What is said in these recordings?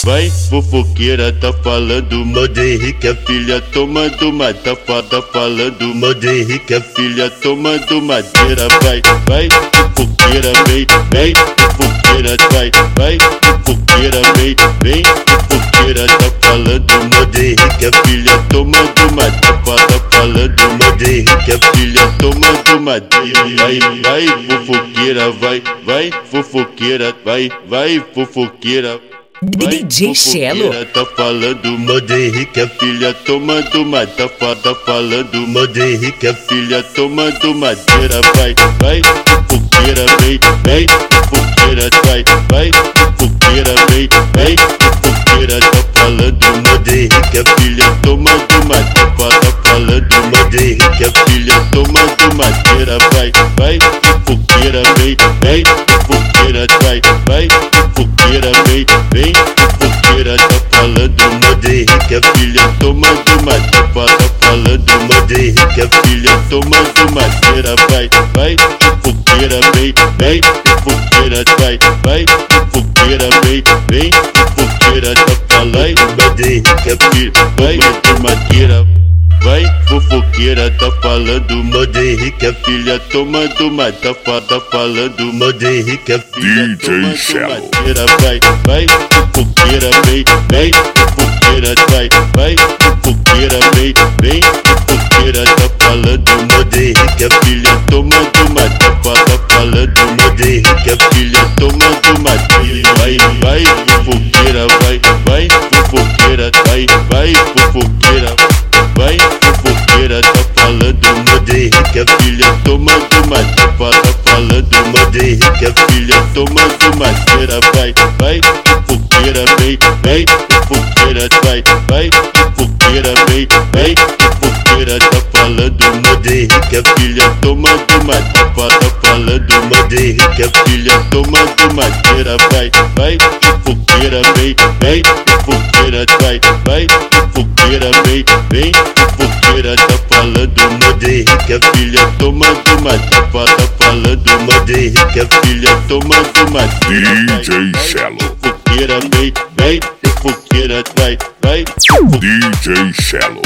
Vai, fofoqueira, tá falando mal de Henrique, a filha tomando uma tapa, tá falando mal de Henrique, a filha tomando madeira. Vai, vai, fofoqueira, vem, vem, fofoqueira, vai, fofoqueira, vem, fofoqueira, tá falando mal de Henrique, a filha tomando uma tapa, tá falando mal de Henrique, a filha tomando madeira. Vai, fofoqueira, vai, fofoqueira, vai, fofoqueira. DJ Chelo tá falando mal de Henrique, a filha tomando uma tapa, tá falando mal de Henrique, a filha tomando madeira. Vai, fofoqueira, vem, fofoqueira, vai, fofoqueira, vem, fofoqueira, tá falando mal de Henrique, a filha tomando uma tapa, tá falando mal de Henrique, a filha tomando madeira. Vai, fofoqueira, vem, fofoqueira, vai, fofoqueira, vem, fofoqueira, tá falando mal de Henrique, a filha tomando uma tapa, tá falando mal de Henrique, a filha tomando madeira. Vai, fofoqueira, vem, fofoqueira, vai, fofoqueira, vem, fofoqueira, tá falando mal de Henrique, a filha tomando madeira. Vai, fofoqueira, tá falando mal de Henrique, a filha tomando uma tapa, tá falando mal de Henrique, a filha tomando madeira. Vai, fofoqueira, vem, fofoqueira, vai, fofoqueira, vem, fofoqueira, tá falando mal de Henrique, a filha tomando uma tapa, tá falando mal de Henrique, a filha tomando madeira. Vai, fofoqueira, vai, fofoqueira, vai, fofoqueira. Vai, fofoqueira, tá falando mal de Henrique, a filha tomando uma tapa, tá falando mal de Henrique, a filha tomando madeira. Vai, fofoqueira, vem, fofoqueira, vai, fofoqueira, vem, fofoqueira, tá falando mal de Henrique, a filha tomando uma tapa, tá falando mal de Henrique, a filha tomando madeira. Vai, fofoqueira, vem, fofoqueira, vai, fofoqueira, vem, fofoqueira, tá falando mal de Henrique, a filha tomando uma tapa, tá falando mal de Henrique, a filha tomando madeira. DJ Chelo, fofoqueira, vem, fofoqueira, vai, DJ Chelo.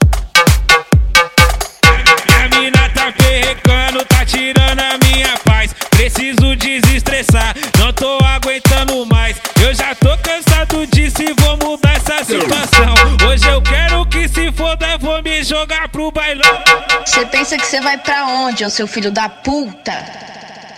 A mina tá perrecando, tá tirando a minha paz. Preciso desestressar, não tô aguentando mais. Eu já tô cansado disso e vou mudar essa situação. Hoje eu quero que se foda, vou me jogar pro bailão. Cê pensa que cê vai pra onde, ô seu filho da puta?